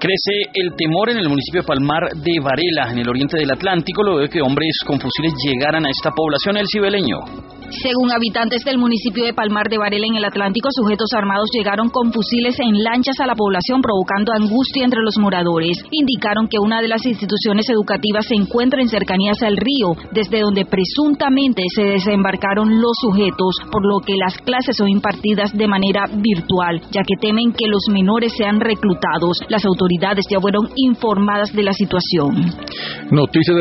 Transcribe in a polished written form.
Crece el temor en el municipio de Palmar de Varela, en el oriente del Atlántico, luego de que hombres con fusiles llegaran a esta población, el Cibeleño. Según habitantes del municipio de Palmar de Varela en el Atlántico, sujetos armados llegaron con fusiles en lanchas a la población, provocando angustia entre los moradores. Indicaron que una de las instituciones educativas se encuentra en cercanías al río, desde donde presuntamente se desembarcaron los sujetos, por lo que las clases son impartidas de manera virtual, ya que temen que los menores sean reclutados. Las autoridades ya fueron informadas de la situación. Noticias